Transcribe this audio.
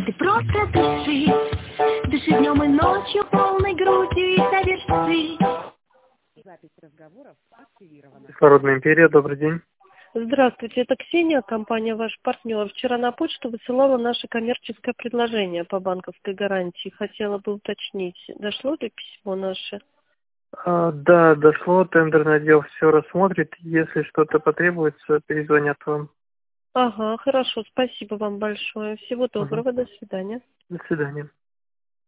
Ты просто дыши, дыши днем и ночью полной грудью и соверши. Запись разговоров активирована. Кислородная империя, добрый день. Здравствуйте, это Ксения, компания «Ваш партнер». Вчера на почту высылала наше коммерческое предложение по банковской гарантии. Хотела бы уточнить, дошло ли письмо наше? Да, дошло, тендерный отдел все рассмотрит. Если что-то потребуется, перезвонят вам. Ага, хорошо, спасибо вам большое. Всего доброго, до свидания. До свидания.